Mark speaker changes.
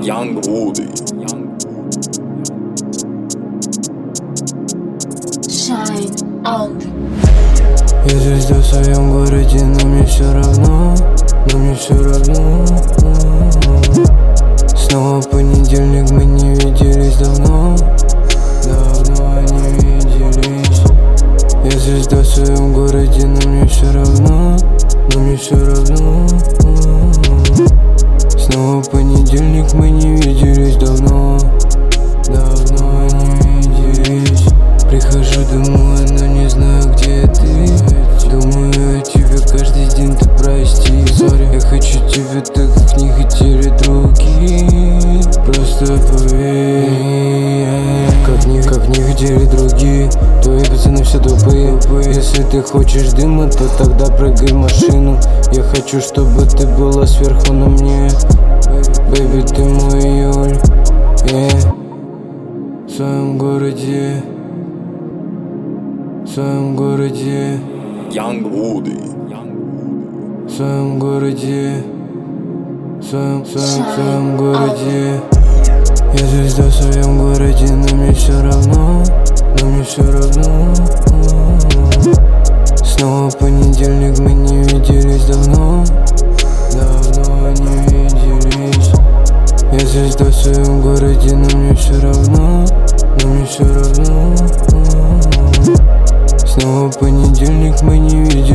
Speaker 1: Young Woody.
Speaker 2: Shine on.
Speaker 3: Я звезда в своем городе, но мне все равно, Снова понедельник, мы не виделись давно не виделись. Я звезда в своем городе, но мне все равно, Снова понедельник, мы не виделись давно не виделись. Прихожу домой, но не знаю, где ты. Думаю о тебе каждый день, ты прости. Sorry, я хочу тебя так, как не хотели другие. Просто поверь, как не хотели другие. Твои пацаны все тупые. Если ты хочешь дыма, то тогда прыгай в машину. Я хочу, чтобы ты была сверху на мне. Бэйби, ты мой июль, В своем городе,
Speaker 1: Young Woody.
Speaker 3: в своем городе, в своем городе. Я звезда в своем городе, но мне все равно, Снова понедельник, мы не виделись давно не виделись. Я звезда в своем городе, но мне все равно, Снова понедельник, мы не виделись.